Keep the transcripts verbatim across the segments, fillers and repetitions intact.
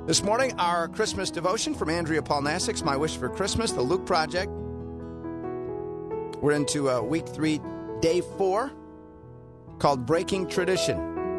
This morning, our Christmas devotion from Andrea Polnasek, My Wish for Christmas, the Luke Project. We're into uh, week three, day four, called Breaking Tradition.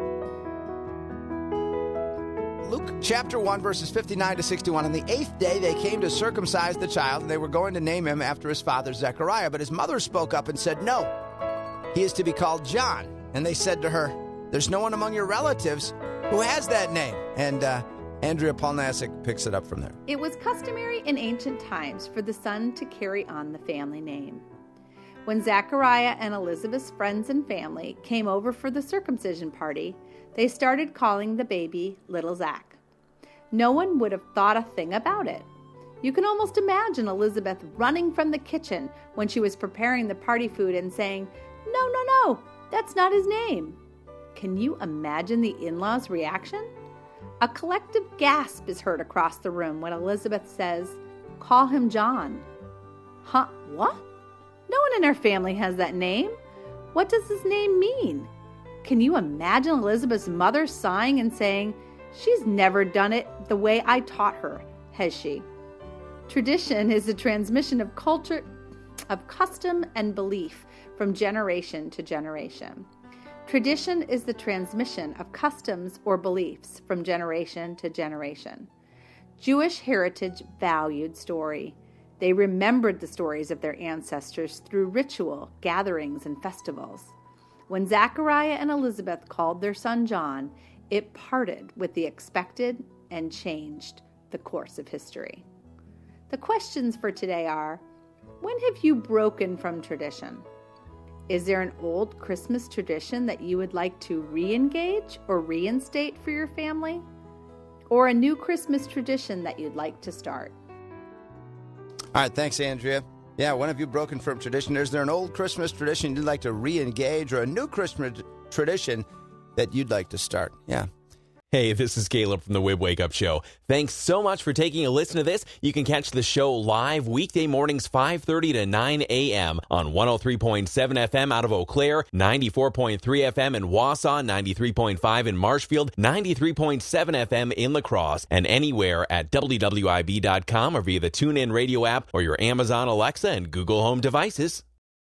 Luke chapter one, verses fifty-nine to sixty-one. On the eighth day, they came to circumcise the child, and they were going to name him after his father Zechariah. But his mother spoke up and said, "No, he is to be called John." And they said to her, "There's no one among your relatives who has that name." And uh, Andrea Polnasek picks it up from there. It was customary in ancient times for the son to carry on the family name. When Zechariah and Elizabeth's friends and family came over for the circumcision party, they started calling the baby Little Zach. No one would have thought a thing about it. You can almost imagine Elizabeth running from the kitchen when she was preparing the party food and saying, "No, no, no, that's not his name." Can you imagine the in-laws' reaction? A collective gasp is heard across the room when Elizabeth says, "Call him John." Huh? What? No one in our family has that name. What does his name mean? Can you imagine Elizabeth's mother sighing and saying, "She's never done it the way I taught her, has she?" Tradition is the transmission of culture, of custom and belief from generation to generation. Tradition is the transmission of customs or beliefs from generation to generation. Jewish heritage valued story. They remembered the stories of their ancestors through ritual, gatherings, and festivals. When Zechariah and Elizabeth called their son John, it parted with the expected and changed the course of history. The questions for today are, when have you broken from tradition? Is there an old Christmas tradition that you would like to re-engage or reinstate for your family? Or a new Christmas tradition that you'd like to start? All right, thanks, Andrea. Yeah, when have you broken from tradition? Is there an old Christmas tradition you'd like to re-engage or a new Christmas tradition that you'd like to start? Yeah. Hey, this is Caleb from the Wib Wake Up Show. Thanks so much for taking a listen to this. You can catch the show live weekday mornings five thirty to nine a.m. on one oh three point seven F M out of Eau Claire, ninety-four point three F M in Wausau, ninety-three point five in Marshfield, ninety-three point seven F M in La Crosse, and anywhere at W W I B dot com or via the TuneIn Radio app or your Amazon Alexa and Google Home devices.